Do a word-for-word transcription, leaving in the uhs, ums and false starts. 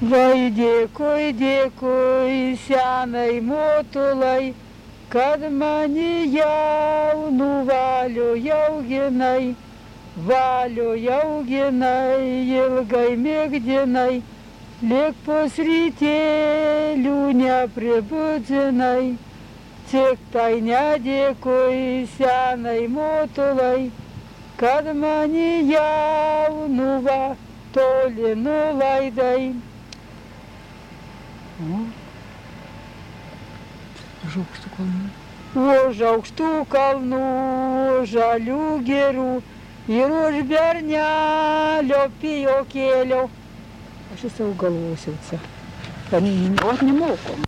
Vai dėkui, dėkui senai motulai, kad mani jaunų valioj auginai, valioj auginai, ilgai mėgdinai, lyg pusrytėlių nepribudzinai. Tik tai nedėkui senai motulai, kad mani jaunų va toli nulaidai. Už aukštų kalnų. Už aukštų kalnų, žalių gerų ir už bernelio pijokėlio. Aš esu galvosiu čia. O nemokom.